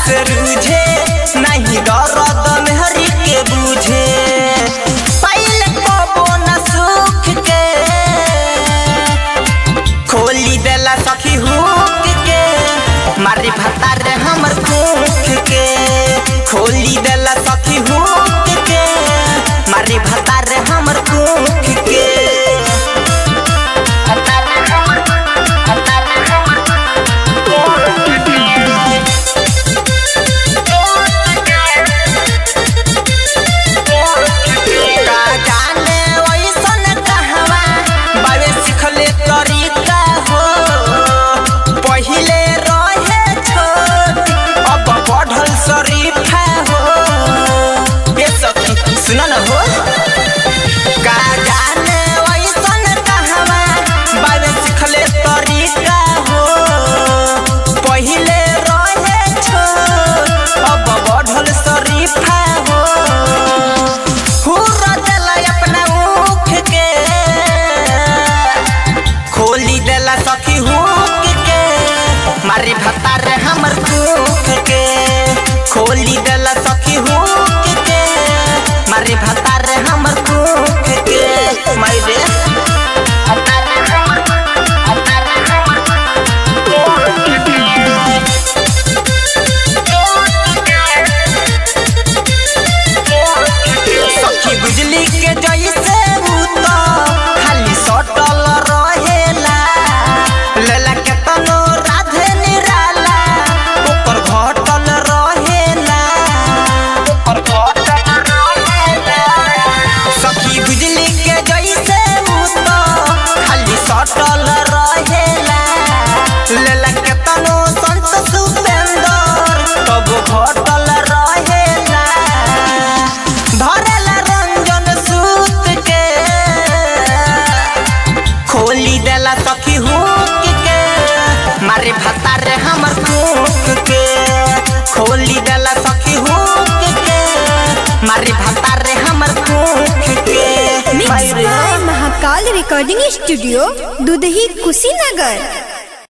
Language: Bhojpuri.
से रूझे नहीं दर्द मेहरी के बूझे पहले कबो न सुख के खोली देला सखी हुक के मारी भतार हमर कुख के खोली देला सखी हुक के मारी भतार हमर कुख के सुना न हो का जाने वैसन कहवा बाबे सिखले तरीका हो पहिले रहे छोट अब बढ़ल शरीफा हो हुर देला अपना मुख के खोली देला सखी हुक के मारी भतार हमर कुख के खोली देला सखी हुक के मारी भतार हमर कुख के मायरे सखी बिजली के जैसे भूत खाली सटल रहेला लेला केतनो राधे निराला ऊपर घटल रहेला सखी बिजली के जैसे भूत खाली सटल रहेला लेला केतनो संत सुपेंदर तब घटल रहेला धरेला रंजन सूत के खोली देला सखी हुक के मारे भतार हमर कुख के खोली देला सखी हुक के मारे भतार हमर कुख के महाकाल रिकॉर्डिंग स्टूडियो दुधही कुशीनगर।